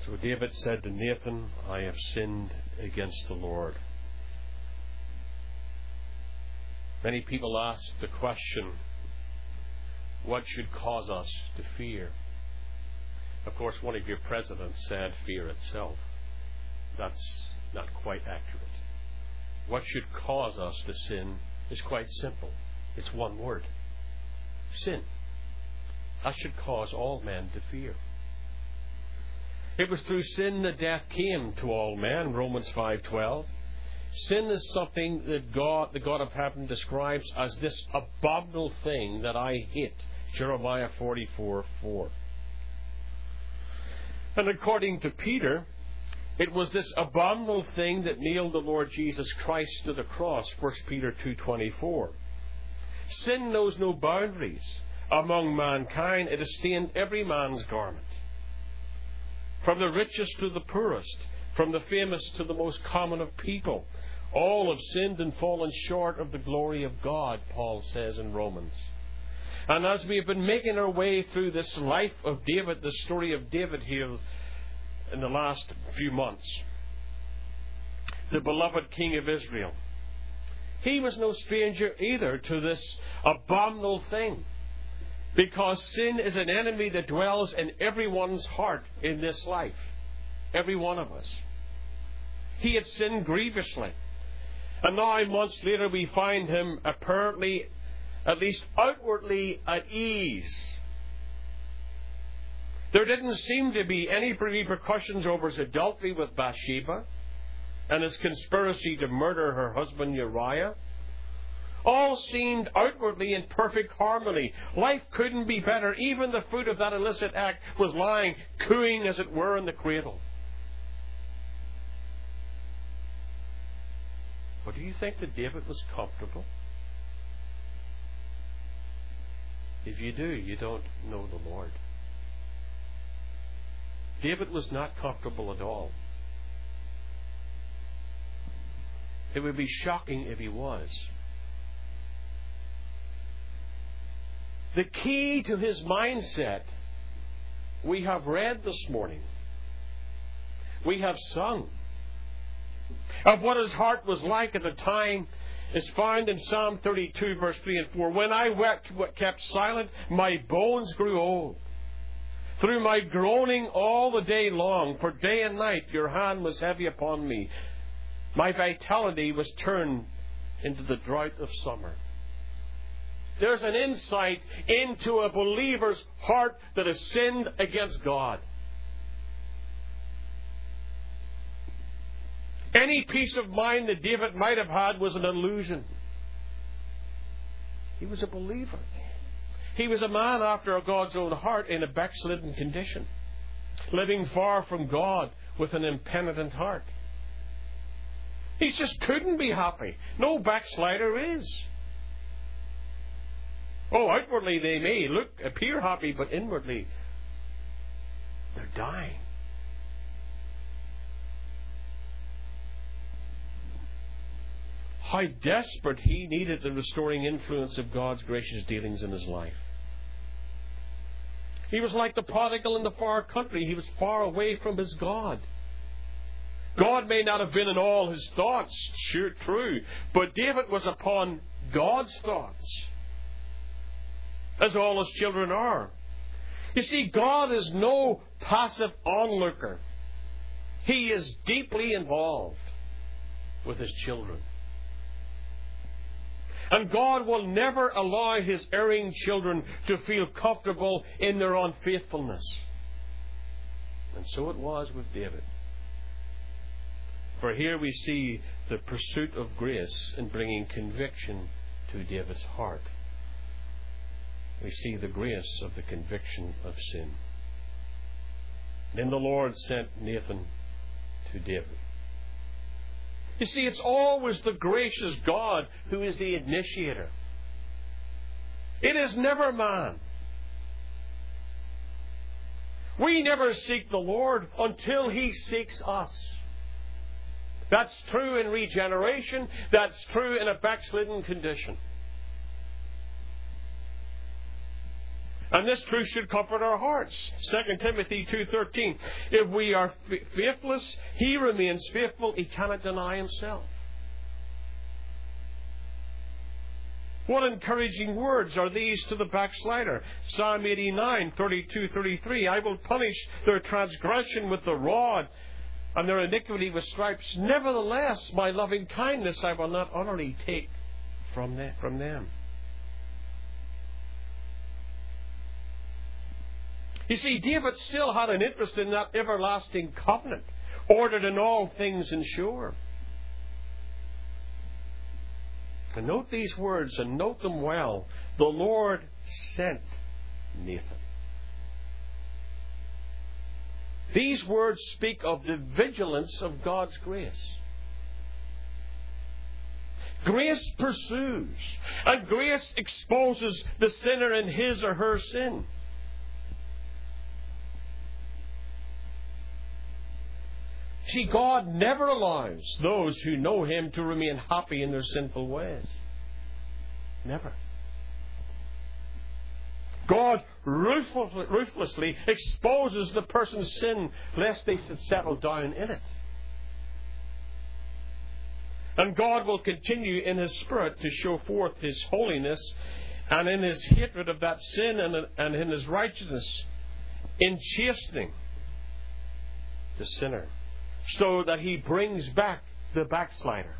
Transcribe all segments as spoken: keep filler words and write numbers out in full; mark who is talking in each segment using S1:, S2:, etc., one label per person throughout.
S1: So David said to Nathan, I have sinned against the Lord. Many people ask the question, what should cause us to fear? Of course, one of your presidents said fear itself. That's not quite accurate. What should cause us to sin is quite simple. It's one word. Sin. That should cause all men to fear. It was through sin that death came to all men, Romans five twelve. Sin is something that God, the God of heaven, describes as this abominable thing that I hate, Jeremiah forty-four four. And according to Peter, it was this abominable thing that nailed the Lord Jesus Christ to the cross, First Peter two twenty-four. Sin knows no boundaries among mankind. It has stained every man's garment. From the richest to the poorest, from the famous to the most common of people, all have sinned and fallen short of the glory of God, Paul says in Romans. And as we have been making our way through this life of David, the story of David here in the last few months, the beloved King of Israel, he was no stranger either to this abominable thing, because sin is an enemy that dwells in everyone's heart in this life. Every one of us. He had sinned grievously. And now, months later, we find him apparently, at least outwardly, at ease. There didn't seem to be any repercussions over his adultery with Bathsheba and his conspiracy to murder her husband Uriah. All seemed outwardly in perfect harmony. Life couldn't be better. Even the fruit of that illicit act was lying, cooing as it were, in the cradle. But do you think that David was comfortable? If you do, you don't know the Lord. David was not comfortable at all. It would be shocking if he was. The key to his mindset we have read this morning. We have sung. Of what his heart was like at the time is found in Psalm thirty-two, verse three and four. When I wept, kept silent, my bones grew old. Through my groaning all the day long, for day and night your hand was heavy upon me. My vitality was turned into the drought of summer. There's an insight into a believer's heart that has sinned against God. Any peace of mind that David might have had was an illusion. He was a believer. He was a man after God's own heart in a backslidden condition, living far from God with an impenitent heart. He just couldn't be happy. No backslider is. Oh, outwardly they may look, appear happy, but inwardly they're dying. How desperate he needed the restoring influence of God's gracious dealings in his life. He was like the prodigal in the far country. He was far away from his God. God may not have been in all his thoughts, sure, true, but David was upon God's thoughts, as all his children are. You see, God is no passive onlooker. He is deeply involved with his children. And God will never allow his erring children to feel comfortable in their unfaithfulness. And so it was with David. For here we see the pursuit of grace in bringing conviction to David's heart. We see the grace of the conviction of sin. Then the Lord sent Nathan to David. You see, it's always the gracious God who is the initiator. It is never man. We never seek the Lord until He seeks us. That's true in regeneration. That's true in a backslidden condition. And this truth should comfort our hearts. Second Timothy two thirteen. If we are faithless, He remains faithful. He cannot deny Himself. What encouraging words are these to the backslider? Psalm eighty-nine, thirty-two, thirty-three. I will punish their transgression with the rod, and their iniquity with stripes. Nevertheless, my loving kindness I will not utterly take from them. You see, David still had an interest in that everlasting covenant, ordered in all things and sure. And note these words, and note them well. The Lord sent Nathan. These words speak of the vigilance of God's grace. Grace pursues, and grace exposes the sinner in his or her sin. See, God never allows those who know Him to remain happy in their sinful ways. Never. God ruthlessly, ruthlessly exposes the person's sin lest they should settle down in it. And God will continue in His Spirit to show forth His holiness, and in His hatred of that sin, and, and in His righteousness in chastening the sinner, so that He brings back the backslider.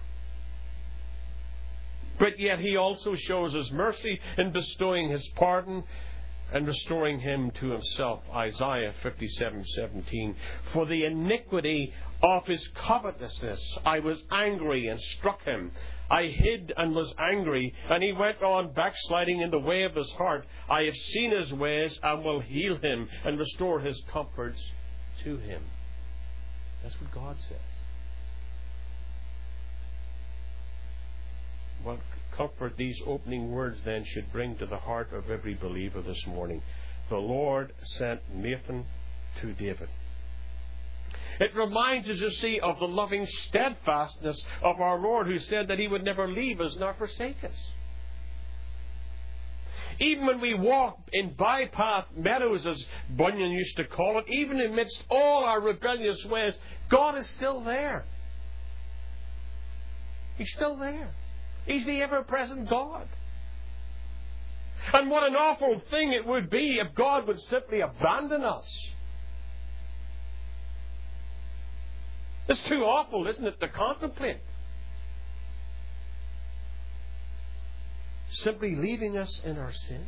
S1: But yet He also shows His mercy in bestowing His pardon and restoring him to Himself. Isaiah fifty-seven seventeen. For the iniquity of his covetousness I was angry and struck him. I hid and was angry, and he went on backsliding in the way of his heart. I have seen his ways and will heal him and restore his comforts to him. That's what God says. What comfort these opening words then should bring to the heart of every believer this morning. The Lord sent Nathan to David. It reminds us, you see, of the loving steadfastness of our Lord, who said that He would never leave us nor forsake us. Even when we walk in bypath meadows, as Bunyan used to call it, even amidst all our rebellious ways, God is still there. He's still there. He's the ever-present God. And what an awful thing it would be if God would simply abandon us. It's too awful, isn't it, to contemplate. Simply leaving us in our sin.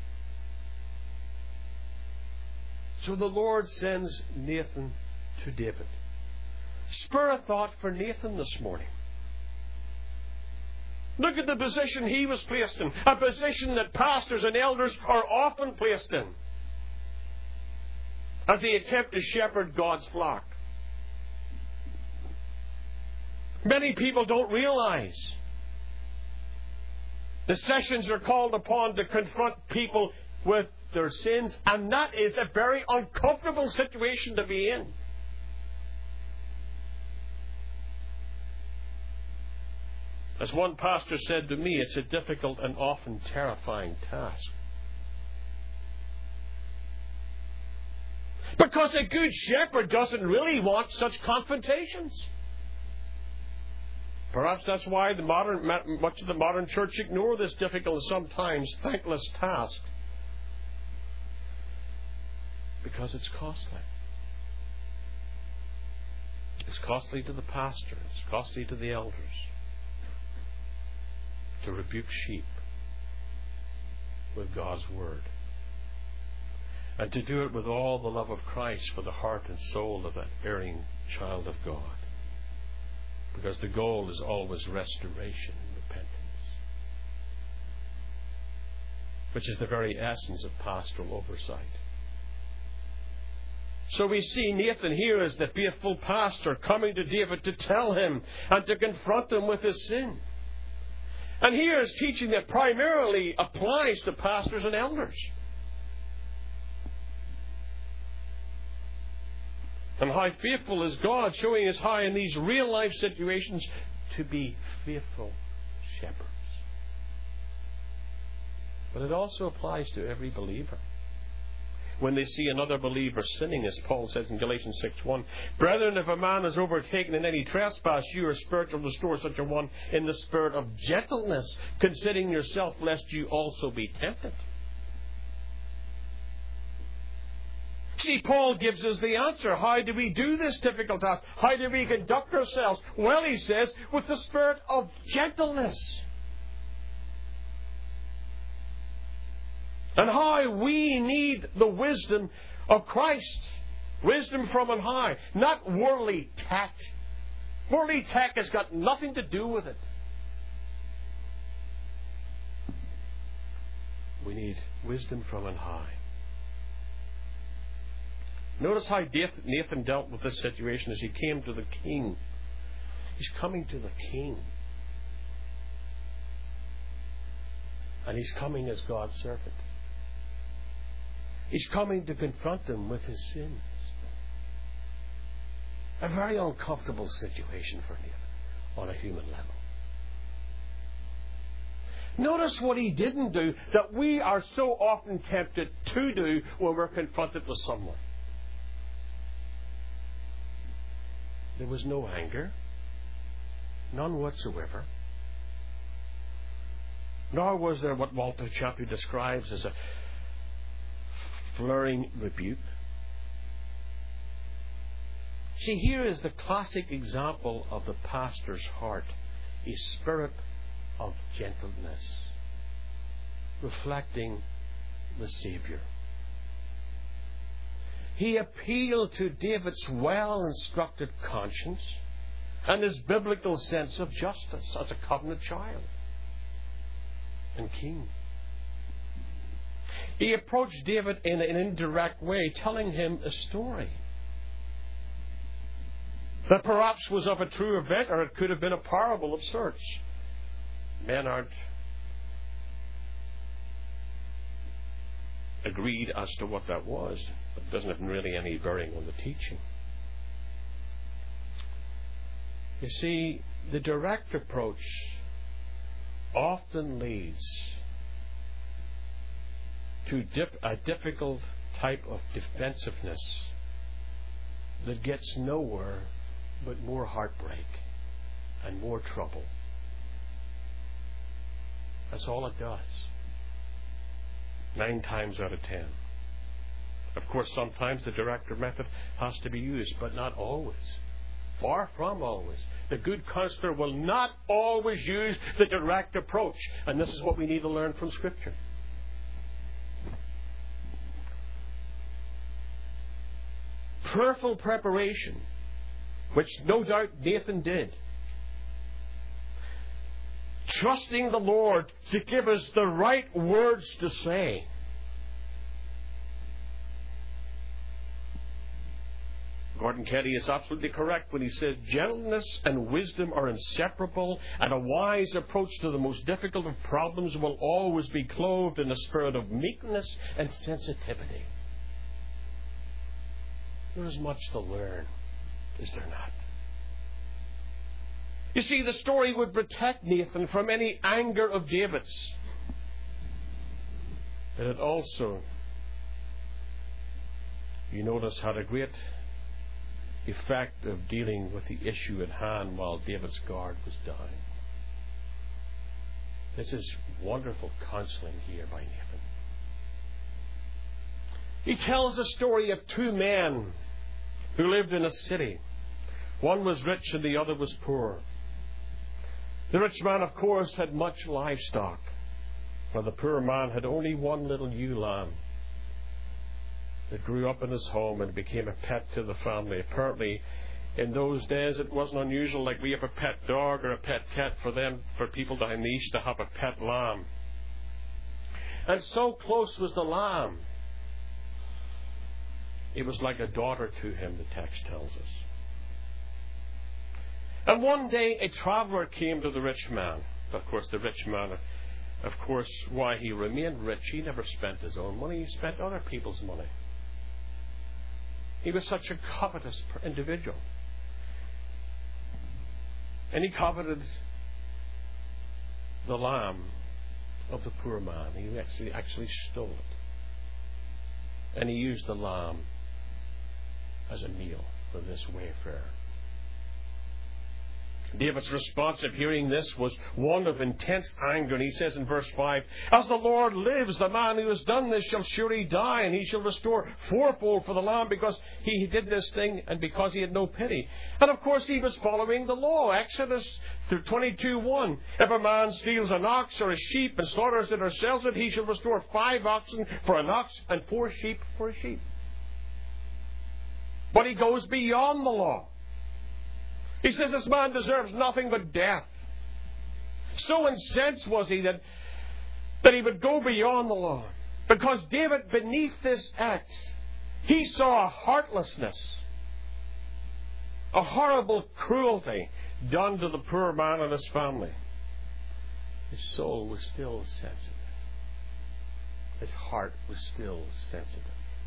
S1: So the Lord sends Nathan to David. Spur a thought for Nathan this morning. Look at the position he was placed in. A position that pastors and elders are often placed in as they attempt to shepherd God's flock. Many people don't realize the sessions are called upon to confront people with their sins, and that is a very uncomfortable situation to be in. As one pastor said to me, it's a difficult and often terrifying task. Because a good shepherd doesn't really want such confrontations. Perhaps that's why the modern, much of the modern church ignore this difficult and sometimes thankless task. Because it's costly. It's costly to the pastor. It's costly to the elders to rebuke sheep with God's Word. And to do it with all the love of Christ for the heart and soul of that erring child of God. Because the goal is always restoration and repentance, which is the very essence of pastoral oversight. So we see Nathan here as the faithful pastor coming to David to tell him and to confront him with his sin. And here is teaching that primarily applies to pastors and elders. And how faithful is God, showing us how in these real life situations to be faithful shepherds. But it also applies to every believer. when they see another believer sinning, as Paul says in Galatians six one. Brethren, if a man is overtaken in any trespass, you are spiritual, restore such a one in the spirit of gentleness, considering yourself, lest you also be tempted. See, Paul gives us the answer. How do we do this difficult task? How do we conduct ourselves? Well, he says, with the spirit of gentleness. And how we need the wisdom of Christ. Wisdom from on high. Not worldly tact. Worldly tact has got nothing to do with it. We need wisdom from on high. Notice how Nathan dealt with this situation as he came to the king. He's coming to the king. And he's coming as God's servant. He's coming to confront him with his sins. A very uncomfortable situation for Nathan on a human level. Notice what he didn't do that we are so often tempted to do when we're confronted with someone. There was no anger, none whatsoever. Nor was there what Walter Chappell describes as a flaring rebuke. See, here is the classic example of the pastor's heart, a spirit of gentleness, reflecting the Savior. He appealed to David's well-instructed conscience and his biblical sense of justice as a covenant child and king. He approached David in an indirect way, telling him a story that perhaps was of a true event, or it could have been a parable of sorts. Men aren't agreed as to what that was, but it doesn't have really any bearing on the teaching. You see, the direct approach often leads to dip, a difficult type of defensiveness that gets nowhere but more heartbreak and more trouble. That's all it does. Nine times out of ten. Of course, sometimes the directive method has to be used, but not always. Far from always. The good counselor will not always use the direct approach. And this is what we need to learn from Scripture. Prayerful preparation, which no doubt Nathan did. Trusting the Lord to give us the right words to say. Gordon Kelly is absolutely correct when he says gentleness and wisdom are inseparable, and a wise approach to the most difficult of problems will always be clothed in a spirit of meekness and sensitivity. There is much to learn, is there not? You see, the story would protect Nathan from any anger of David's. But it also, you notice, had a great effect of dealing with the issue at hand while David's guard was down. This is wonderful counseling here by Nathan. He tells the story of two men who lived in a city. One was rich and the other was poor. The rich man, of course, had much livestock, while the poor man had only one little ewe lamb that grew up in his home and became a pet to the family. Apparently, in those days, it wasn't unusual, like we have a pet dog or a pet cat, for them, for people down the east to have a pet lamb. And so close was the lamb, it was like a daughter to him, the text tells us. And one day a traveller came to the rich man. Of course, the rich man, of course, why he remained rich, he never spent his own money, he spent other people's money. He was such a covetous individual. And he coveted the lamb of the poor man. He actually, actually stole it. And he used the lamb as a meal for this wayfarer. David's response at hearing this was one of intense anger. And he says in verse five, "As the Lord lives, the man who has done this shall surely die, and he shall restore fourfold for the lamb, because he did this thing and because he had no pity." And of course he was following the law. Exodus twenty-two one. "If a man steals an ox or a sheep and slaughters it or sells it, he shall restore five oxen for an ox and four sheep for a sheep." But he goes beyond the law. He says this man deserves nothing but death. So incensed was he that, that he would go beyond the law. Because David, beneath this act, he saw a heartlessness, a horrible cruelty done to the poor man and his family. His soul was still sensitive. His heart was still sensitive.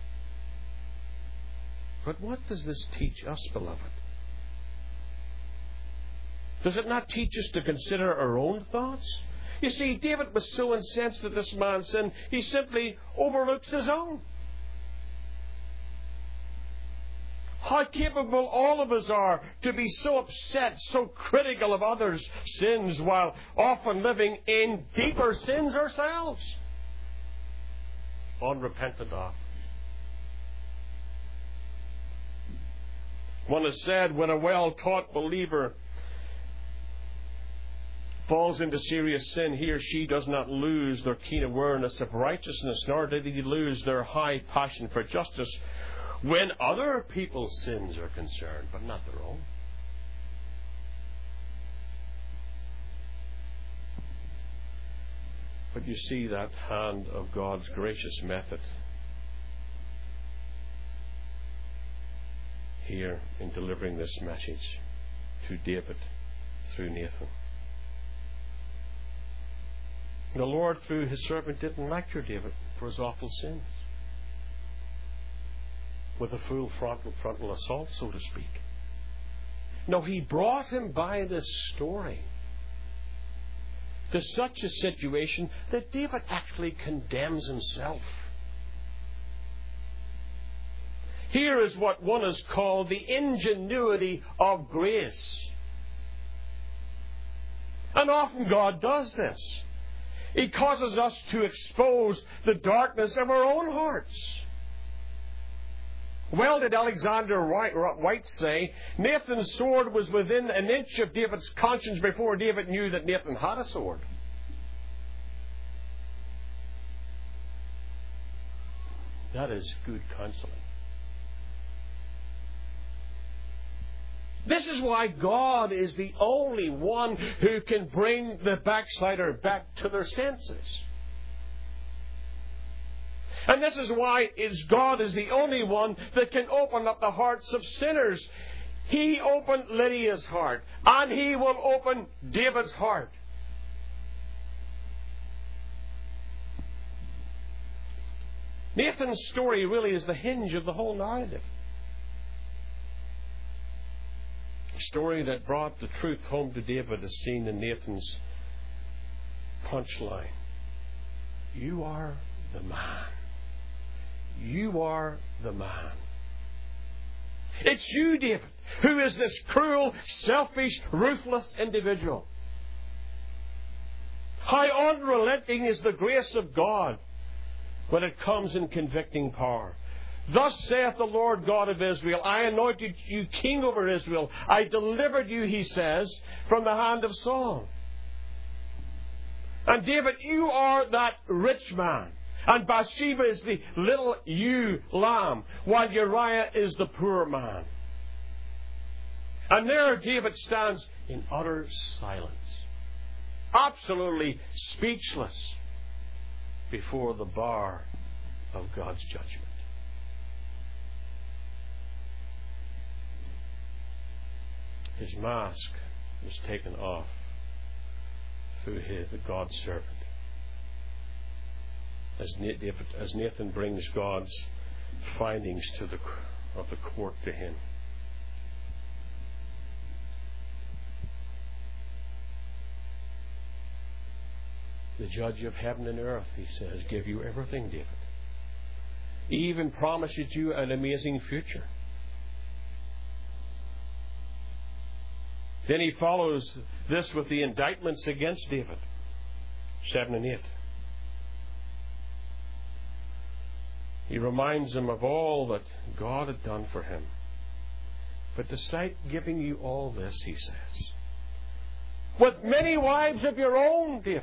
S1: But what does this teach us, beloved? Does it not teach us to consider our own thoughts? You see, David was so incensed at this man's sin, he simply overlooks his own. How capable all of us are to be so upset, so critical of others' sins, while often living in deeper sins ourselves, unrepentant of. One has said, when a well-taught believer falls into serious sin, he or she does not lose their keen awareness of righteousness, nor do they lose their high passion for justice when other people's sins are concerned, but not their own. But you see that hand of God's gracious method here in delivering this message to David through Nathan. The Lord, through his servant, didn't lecture David for his awful sins with a full frontal, frontal assault, so to speak. No, he brought him by this story to such a situation that David actually condemns himself. Here is what one has called the ingenuity of grace. And often God does this. He causes us to expose the darkness of our own hearts. Well did Alexander White say, Nathan's sword was within an inch of David's conscience before David knew that Nathan had a sword. That is good counseling. This is why God is the only one who can bring the backslider back to their senses. And this is why is God is the only one that can open up the hearts of sinners. He opened Lydia's heart, and He will open David's heart. Nathan's story really is the hinge of the whole narrative. The story that brought the truth home to David is seen in Nathan's punchline. You are the man. You are the man. It's you, David, who is this cruel, selfish, ruthless individual. How unrelenting is the grace of God when it comes in convicting power. Thus saith the Lord God of Israel, I anointed you king over Israel. I delivered you, he says, from the hand of Saul. And David, you are that rich man. And Bathsheba is the little ewe lamb, while Uriah is the poor man. And there David stands in utter silence, absolutely speechless before the bar of God's judgment. His mask was taken off through his, the God's servant. As Nathan, as Nathan brings God's findings to the, of the court to him. The judge of heaven and earth, he says, give you everything, David. He even promises you an amazing future. Then he follows this with the indictments against David, seven and eight. He reminds him of all that God had done for him. But despite giving you all this, he says, with many wives of your own, David,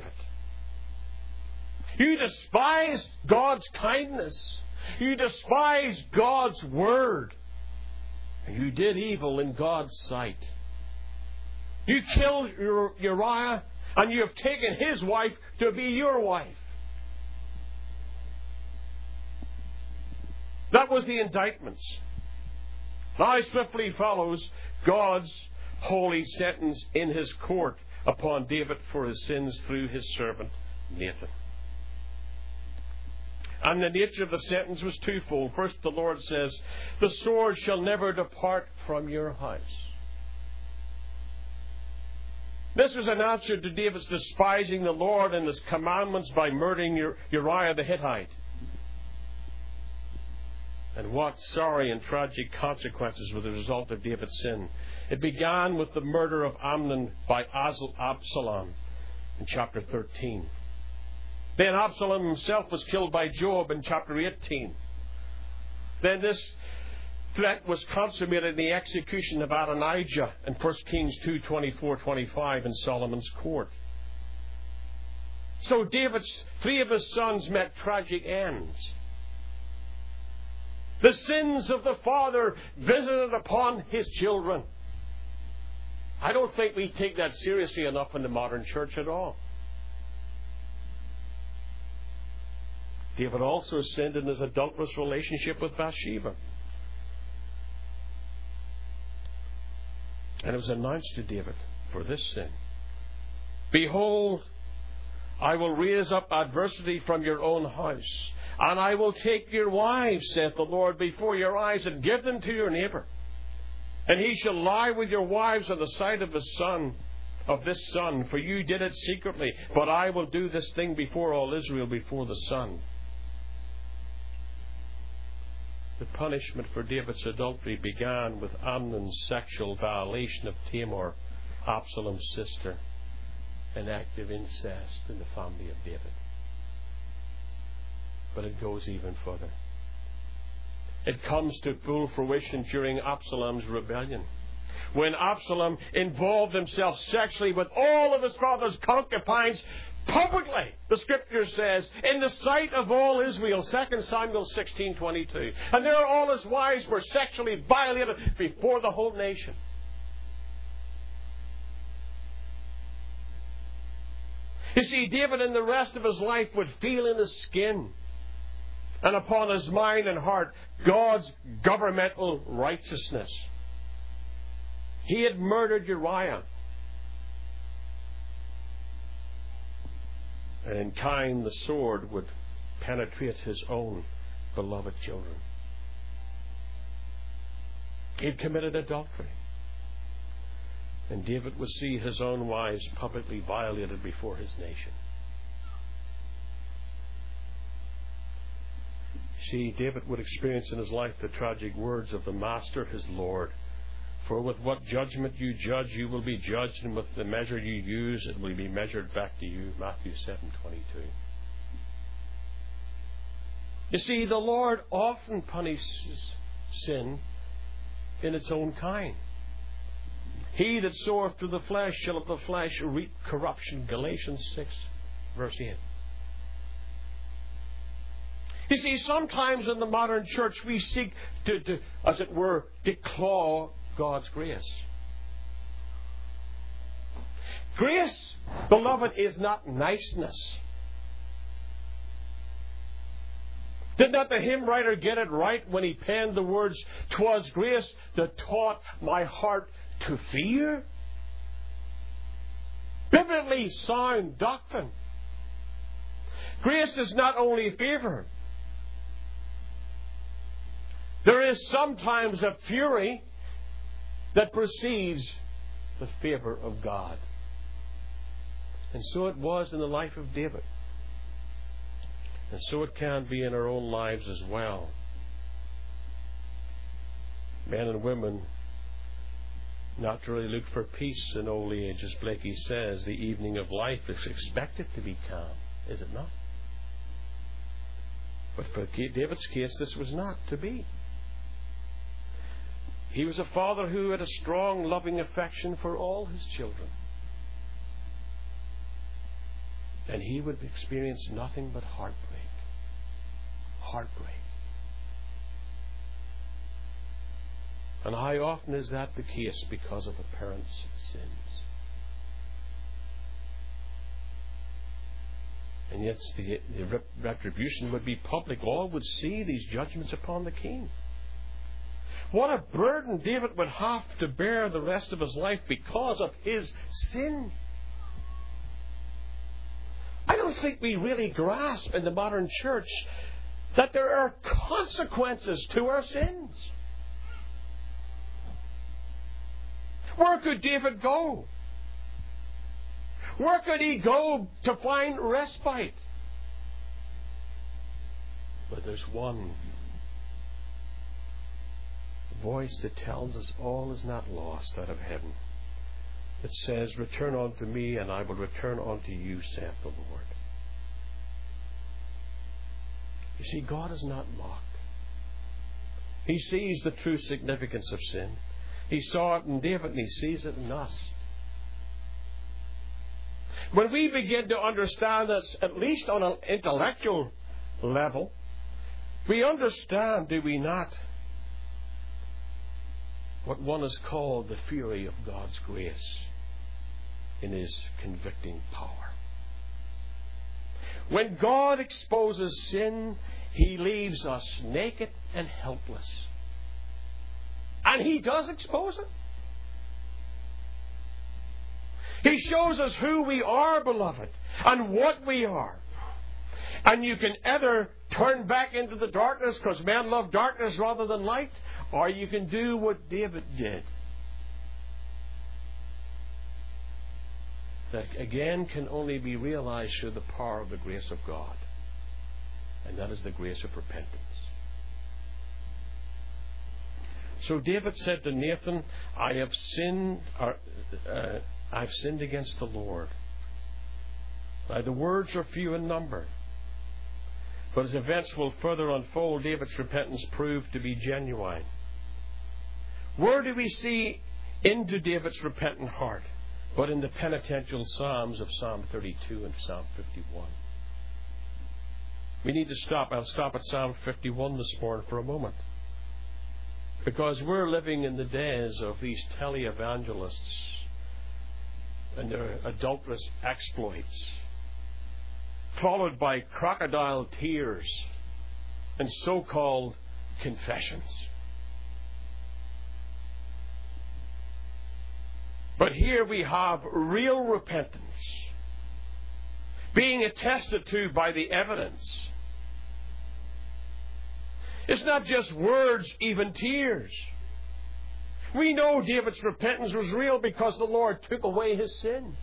S1: you despised God's kindness. You despised God's word. And you did evil in God's sight. You killed Uriah, and you have taken his wife to be your wife. That was the indictments. Now swiftly follows God's holy sentence in his court upon David for his sins through his servant Nathan. And the nature of the sentence was twofold. First, the Lord says, the sword shall never depart from your house. This was an answer to David's despising the Lord and his commandments by murdering Uriah the Hittite. And what sorry and tragic consequences were the result of David's sin. It began with the murder of Amnon by Absalom in chapter thirteen. Then Absalom himself was killed by Joab in chapter eighteen. Then this threat was consummated in the execution of Adonijah in First Kings two, twenty-four, twenty-five in Solomon's court. So David's three of his sons met tragic ends. The sins of the father visited upon his children. I don't think we take that seriously enough in the modern church at all. David also sinned in his adulterous relationship with Bathsheba. And it was announced to David for this sin, behold, I will raise up adversity from your own house, and I will take your wives, saith the Lord, before your eyes, and give them to your neighbour. And he shall lie with your wives on the sight of his son, of this son, for you did it secretly. But I will do this thing before all Israel, before the sun. The punishment for David's adultery began with Amnon's sexual violation of Tamar, Absalom's sister, an act of incest in the family of David. But it goes even further. It comes to full fruition during Absalom's rebellion, when Absalom involved himself sexually with all of his father's concubines publicly, the Scripture says, in the sight of all Israel, Second Samuel sixteen twenty-two. And there all his wives were sexually violated before the whole nation. You see, David in the rest of his life would feel in his skin and upon his mind and heart God's governmental righteousness. He had murdered Uriah. And in time the sword would penetrate his own beloved children. He had committed adultery. And David would see his own wives publicly violated before his nation. See, David would experience in his life the tragic words of the Master, his Lord. For with what judgment you judge, you will be judged, and with the measure you use, it will be measured back to you. Matthew seven twenty-two. You see, the Lord often punishes sin in its own kind. He that soweth to the flesh shall of the flesh reap corruption. Galatians six, verse eight. You see, sometimes in the modern church we seek to, to as it were, declaw God's grace. Grace, beloved, is not niceness. Did not the hymn writer get it right when he penned the words, "'Twas grace that taught my heart to fear"? Biblically sound doctrine. Grace is not only favor. There is sometimes a fury that precedes the favor of God. And so it was in the life of David. And so it can be in our own lives as well. Men and women naturally look for peace in old age. As Blakey says, the evening of life is expected to be calm, is it not? But for David's case, this was not to be. He was a father who had a strong, loving affection for all his children. And he would experience nothing but heartbreak. Heartbreak. And how often is that the case because of a parent's sins? And yet the, the retribution would be public. All would see these judgments upon the king. What a burden David would have to bear the rest of his life because of his sin. I don't think we really grasp in the modern church that there are consequences to our sins. Where could David go? Where could he go to find respite? But there's one voice that tells us all is not lost out of heaven. It says, "Return unto me, and I will return unto you, saith the Lord." You see, God is not mocked. He sees the true significance of sin. He saw it in David, and He sees it in us. When we begin to understand this, at least on an intellectual level, we understand, do we not, what one is called the fury of God's grace in His convicting power. When God exposes sin, He leaves us naked and helpless. And He does expose it. He shows us who we are, beloved, and what we are. And you can either turn back into the darkness because men love darkness rather than light, or you can do what David did. That again can only be realized through the power of the grace of God. And that is the grace of repentance. So David said to Nathan, I have sinned, or, uh, I've sinned against the Lord. Now, the words are few in number. But as events will further unfold, David's repentance proved to be genuine. Where do we see into David's repentant heart? But in the penitential Psalms of Psalm thirty-two and Psalm fifty-one. We need to stop. I'll stop at Psalm fifty-one this morning for a moment. Because we're living in the days of these televangelists and their adulterous exploits, followed by crocodile tears and so-called confessions. But here we have real repentance being attested to by the evidence. It's not just words, even tears. We know David's repentance was real because the Lord took away his sin.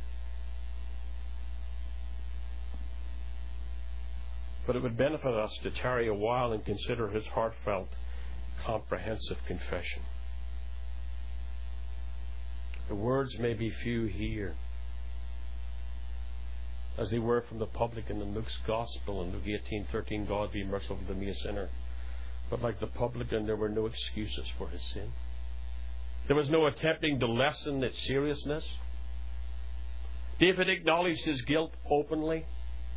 S1: But it would benefit us to tarry a while and consider his heartfelt, comprehensive confession. The words may be few here, as they were from the publican in Luke's Gospel in Luke eighteen thirteen, God be merciful to me a sinner. But like the publican, there were no excuses for his sin. There was no attempting to lessen its seriousness. David acknowledged his guilt openly.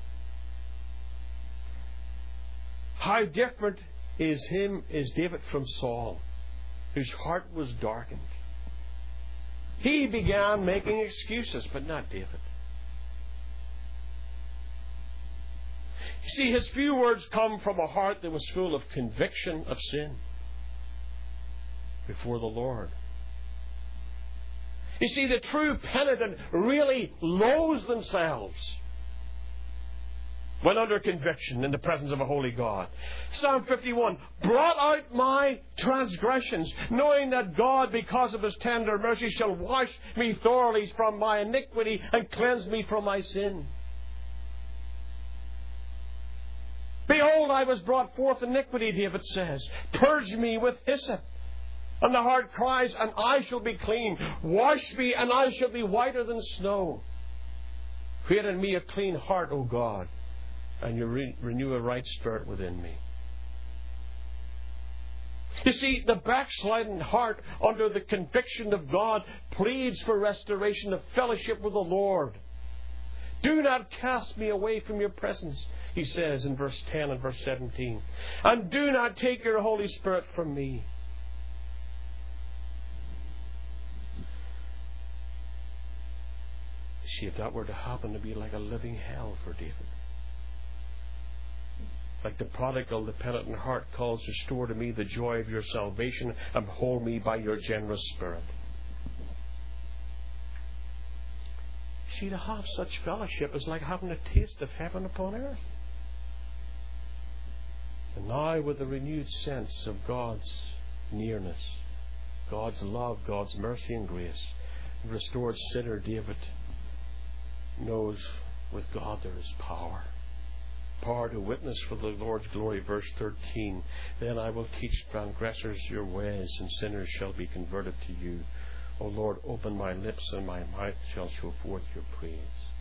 S1: How different is him is David from Saul, whose heart was darkened. He began making excuses, but not David. You see, his few words come from a heart that was full of conviction of sin before the Lord. You see, the true penitent really loathes themselves when under conviction in the presence of a holy God. Psalm fifty-one, blot out my transgressions, knowing that God, because of his tender mercy, shall wash me thoroughly from my iniquity and cleanse me from my sin. Behold, I was brought forth iniquity, David says. Purge me with hyssop. And the heart cries, and I shall be clean. Wash me, and I shall be whiter than snow. Create in me a clean heart, O God, and you re- renew a right spirit within me. You see, the backsliding heart, under the conviction of God, pleads for restoration of fellowship with the Lord. Do not cast me away from your presence, he says in verse ten and verse seventeen. And do not take your Holy Spirit from me. See, if that were to happen, it'd be like a living hell for David. Like the prodigal, the penitent heart calls, restore to me the joy of your salvation and hold me by your generous spirit. See, to have such fellowship is like having a taste of heaven upon earth. And now, with a renewed sense of God's nearness, God's love, God's mercy and grace, the restored sinner David knows with God there is power. Power to witness for the Lord's glory. Verse thirteen. Then I will teach transgressors your ways, and sinners shall be converted to you. O Lord, open my lips, and my mouth shall show forth your praise.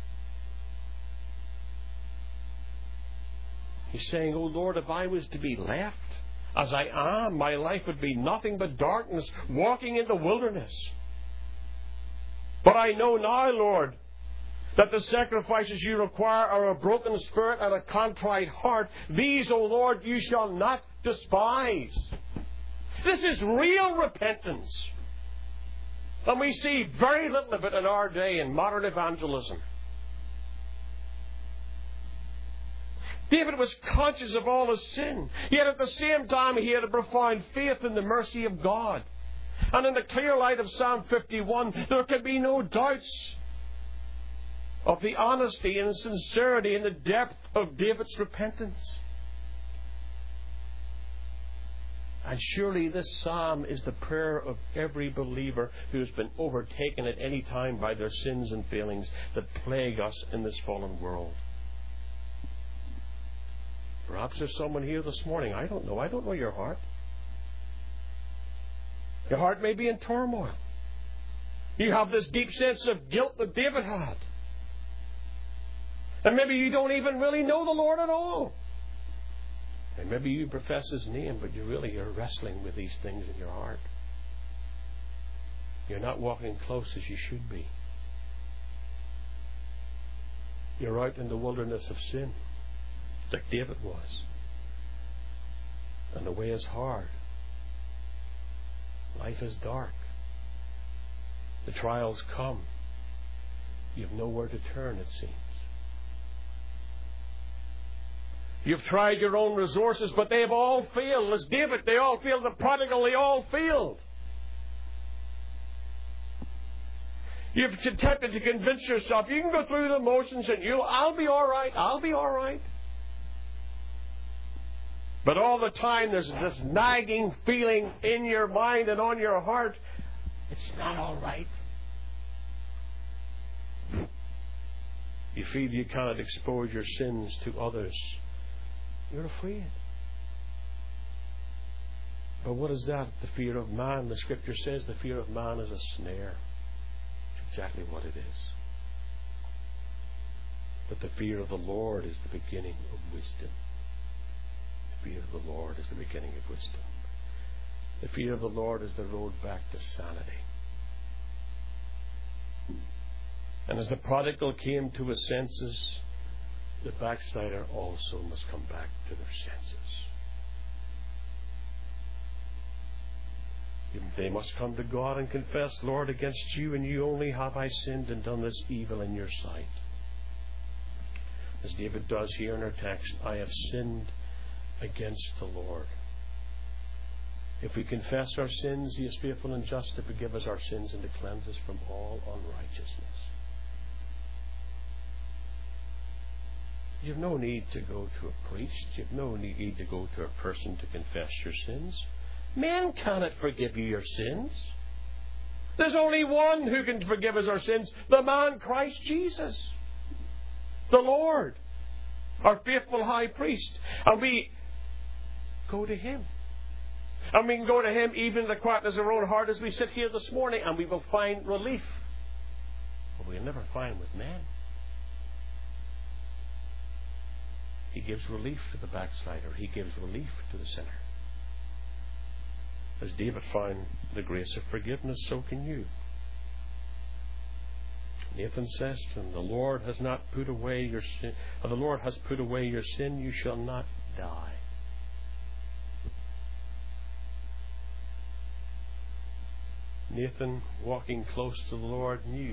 S1: He's saying, O Lord, if I was to be left as I am, my life would be nothing but darkness, walking in the wilderness. But I know now, Lord, that the sacrifices you require are a broken spirit and a contrite heart. These, O Lord, you shall not despise. This is real repentance. And we see very little of it in our day in modern evangelism. David was conscious of all his sin, yet at the same time he had a profound faith in the mercy of God. And in the clear light of Psalm fifty-one, there can be no doubts of the honesty and sincerity and the depth of David's repentance. And surely this psalm is the prayer of every believer who has been overtaken at any time by their sins and failings that plague us in this fallen world. Perhaps there's someone here this morning. I don't know. I don't know your heart. Your heart may be in turmoil. You have this deep sense of guilt that David had. And maybe you don't even really know the Lord at all. And maybe you profess His name, but you really are wrestling with these things in your heart. You're not walking close as you should be. You're out in the wilderness of sin, like David was. And the way is hard. Life is dark. The trials come. You have nowhere to turn, it seems. You've tried your own resources, but they have all failed. As David, they all failed. The prodigal, they all failed. You've attempted to convince yourself, you can go through the motions and you'll, I'll be all right, I'll be all right. But all the time there's this nagging feeling in your mind and on your heart, it's not all right. You feel you cannot expose your sins to others. You're afraid. But what is that? The fear of man. The Scripture says the fear of man is a snare. It's exactly what it is. But the fear of the Lord is the beginning of wisdom. The fear of the Lord is the beginning of wisdom. The fear of the Lord is the road back to sanity. And as the prodigal came to his senses, the backslider also must come back to their senses. They must come to God and confess, Lord, against you and you only have I sinned and done this evil in your sight. As David does here in our text, I have sinned against the Lord. If we confess our sins, He is faithful and just to forgive us our sins and to cleanse us from all unrighteousness. You have no need to go to a priest. You have no need to go to a person to confess your sins. Man cannot forgive you your sins. There's only one who can forgive us our sins, the man Christ Jesus, the Lord. our faithful high priest. And we go to Him. And we can go to Him even in the quietness of our own heart as we sit here this morning, and we will find relief. But we'll never find with men. He gives relief to the backslider. He gives relief to the sinner. As David found the grace of forgiveness, so can you. Nathan says to him, the Lord has not put away your sin, or the Lord has put away your sin, you shall not die. Nathan, walking close to the Lord, knew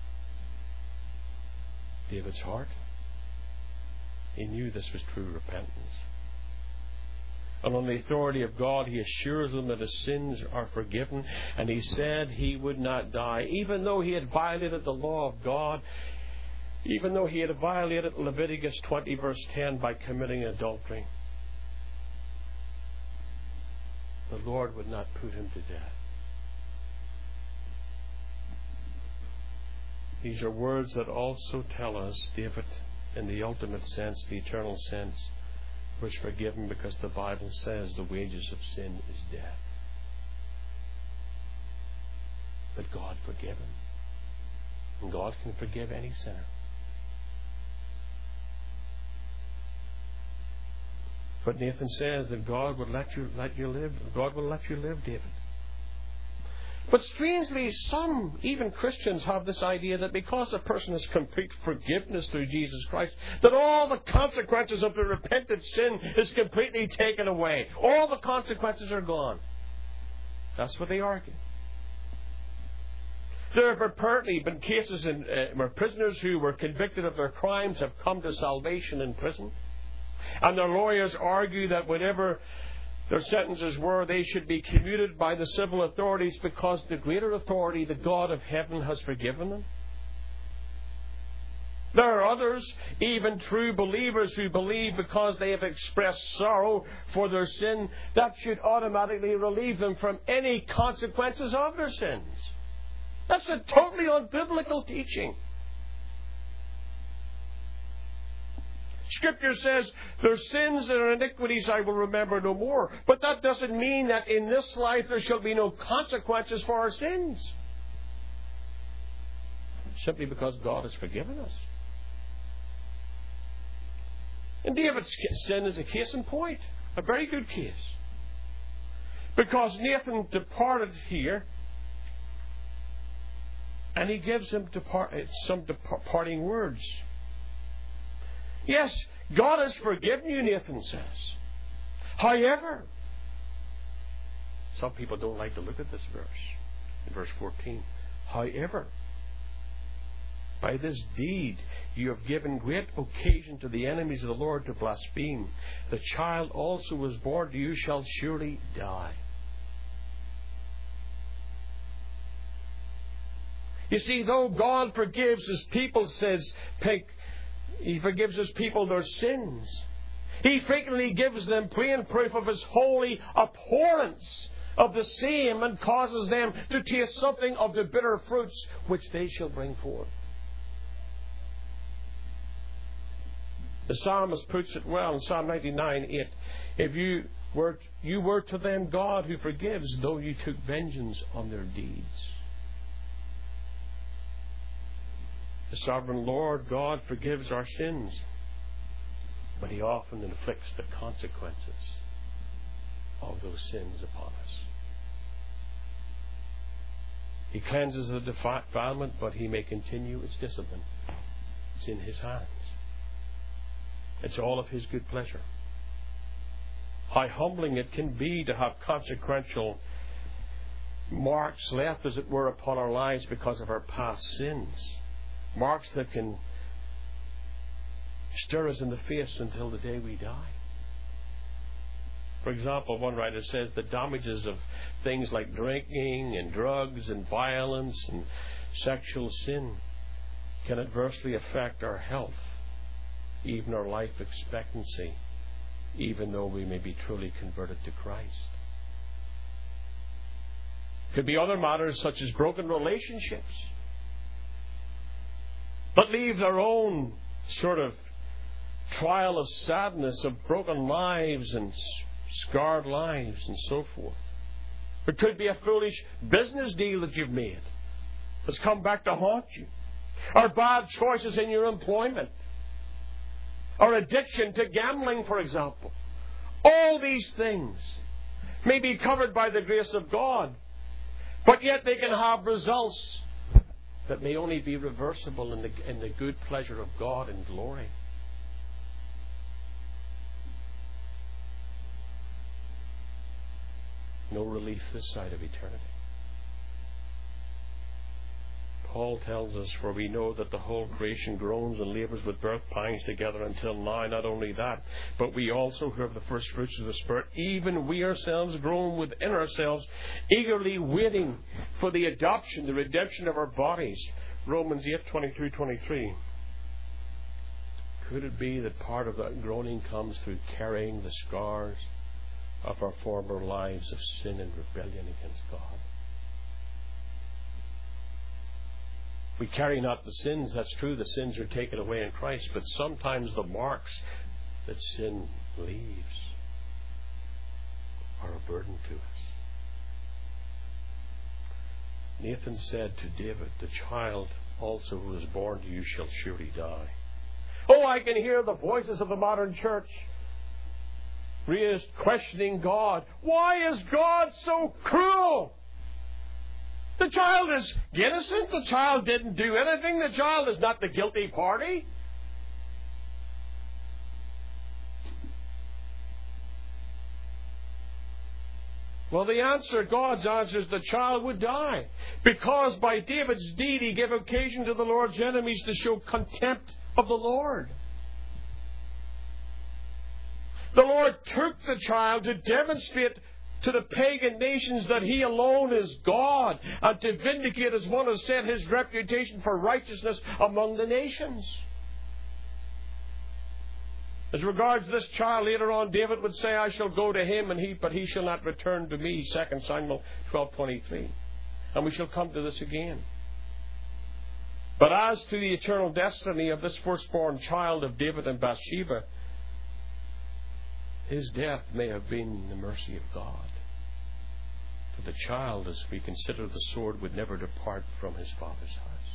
S1: David's heart. He knew this was true repentance. And on the authority of God, he assures them that his sins are forgiven. And he said he would not die, even though he had violated the law of God, even though he had violated Leviticus twenty, verse ten, by committing adultery. The Lord would not put him to death. These are words that also tell us David, in the ultimate sense, the eternal sense, was forgiven because the Bible says the wages of sin is death. But God forgave him. And God can forgive any sinner. But Nathan says that God would let you let you live. God will let you live, David. But strangely, some, even Christians, have this idea that because a person has complete forgiveness through Jesus Christ, that all the consequences of the repentant sin is completely taken away. All the consequences are gone. That's what they argue. There have apparently been cases in, uh, where prisoners who were convicted of their crimes have come to salvation in prison. And their lawyers argue that whatever their sentences were, they should be commuted by the civil authorities because the greater authority, the God of heaven, has forgiven them. There are others, even true believers, who believe because they have expressed sorrow for their sin, that should automatically relieve them from any consequences of their sins. That's a totally unbiblical teaching. Scripture says, their sins and iniquities I will remember no more. But that doesn't mean that in this life there shall be no consequences for our sins. Simply because God has forgiven us. And David's sin is a case in point. A very good case. Because Nathan departed here, and he gives him depart, some departing words. Yes, God has forgiven you, Nathan says. However, some people don't like to look at this verse. In verse fourteen. However, by this deed you have given great occasion to the enemies of the Lord to blaspheme. The child also was born to you shall surely die. You see, though God forgives His people, says Pink, He forgives His people their sins, He frequently gives them plain proof of His holy abhorrence of the same and causes them to taste something of the bitter fruits which they shall bring forth. The psalmist puts it well in Psalm ninety-nine eight. If you were, you were to them God who forgives, though you took vengeance on their deeds. The sovereign Lord God forgives our sins, but He often inflicts the consequences of those sins upon us. He cleanses the defilement, but He may continue its discipline. It's in His hands. It's all of His good pleasure. How humbling it can be to have consequential marks left, as it were, upon our lives because of our past sins. Marks that can stir us in the face until the day we die. For example, one writer says the damages of things like drinking and drugs and violence and sexual sin can adversely affect our health, even our life expectancy, even though we may be truly converted to Christ. Could be other matters such as broken relationships that leave their own sort of trial of sadness, of broken lives and scarred lives and so forth. It could be a foolish business deal that you've made that's come back to haunt you. Or bad choices in your employment. Or addiction to gambling, for example. All these things may be covered by the grace of God, but yet they can have results that may only be reversible in the, in the good pleasure of God and glory. No relief this side of eternity. Paul tells us, for we know that the whole creation groans and labours with birth pangs together until now. Not only that, but we also who have the first fruits of the Spirit, even we ourselves groan within ourselves, eagerly waiting for the adoption, the redemption of our bodies. Romans eight, twenty-two, twenty-three. Could it be that part of that groaning comes through carrying the scars of our former lives of sin and rebellion against God? We carry not the sins, that's true, the sins are taken away in Christ, but sometimes the marks that sin leaves are a burden to us. Nathan said to David, the child also who is born to you shall surely die. Oh, I can hear the voices of the modern church raised questioning God. Why is God so cruel? The child is innocent. The child didn't do anything. The child is not the guilty party. Well, the answer, God's answer, is the child would die. Because by David's deed he gave occasion to the Lord's enemies to show contempt of the Lord. The Lord took the child to demonstrate to the pagan nations that He alone is God, and to vindicate, as one has said, His reputation for righteousness among the nations. As regards this child, later on David would say, I shall go to him, and he, but he shall not return to me. Second Samuel twelve twenty-three. And we shall come to this again. But as to the eternal destiny of this firstborn child of David and Bathsheba, his death may have been the mercy of God. For the child, as we consider the sword, would never depart from his father's house.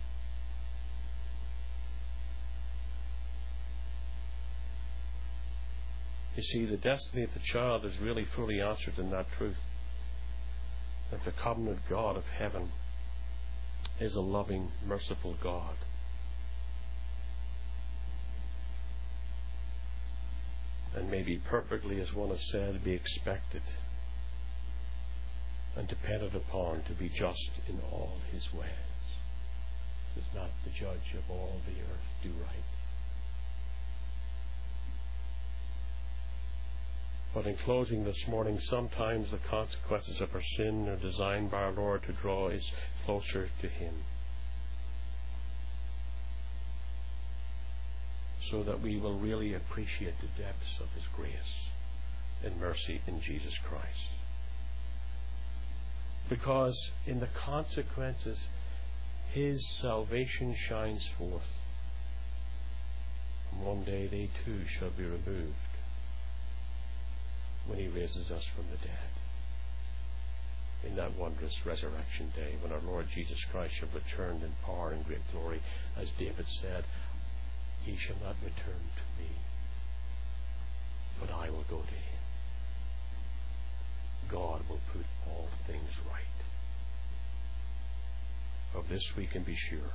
S1: You see, the destiny of the child is really fully answered in that truth. That the covenant God of heaven is a loving, merciful God. And may be perfectly, as one has said, be expected and depended upon to be just in all His ways. Does not the judge of all the earth do right? But in closing this morning, sometimes the consequences of our sin are designed by our Lord to draw us closer to Him, so that we will really appreciate the depths of His grace and mercy in Jesus Christ. Because in the consequences, His salvation shines forth. And one day they too shall be removed when He raises us from the dead. In that wondrous resurrection day, when our Lord Jesus Christ shall return in power and great glory, as David said, He shall not return to me, but I will go to Him. God will put all things right. Of this we can be sure.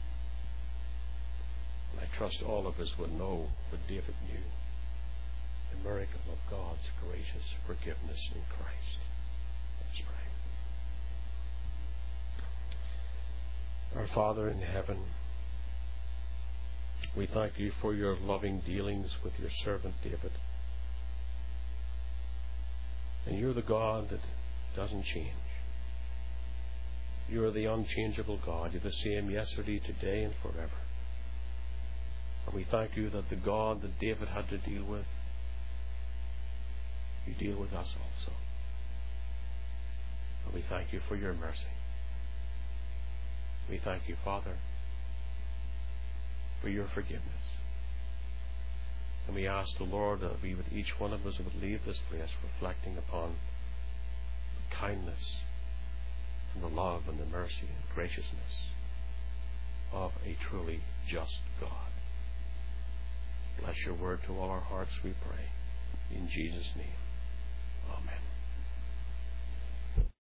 S1: And I trust all of us will know what David knew, the miracle of God's gracious forgiveness in Christ. Let's pray. Our Father in heaven, we thank You for Your loving dealings with Your servant David. And You're the God that doesn't change. You're the unchangeable God. You're the same yesterday, today, and forever. And we thank You that the God that David had to deal with, You deal with us also. And we thank You for Your mercy. We thank You, Father, for Your forgiveness. And we ask the Lord that we would, each one of us would leave this place reflecting upon the kindness and the love and the mercy and graciousness of a truly just God. Bless your word to all our hearts, we pray. In Jesus' name, amen.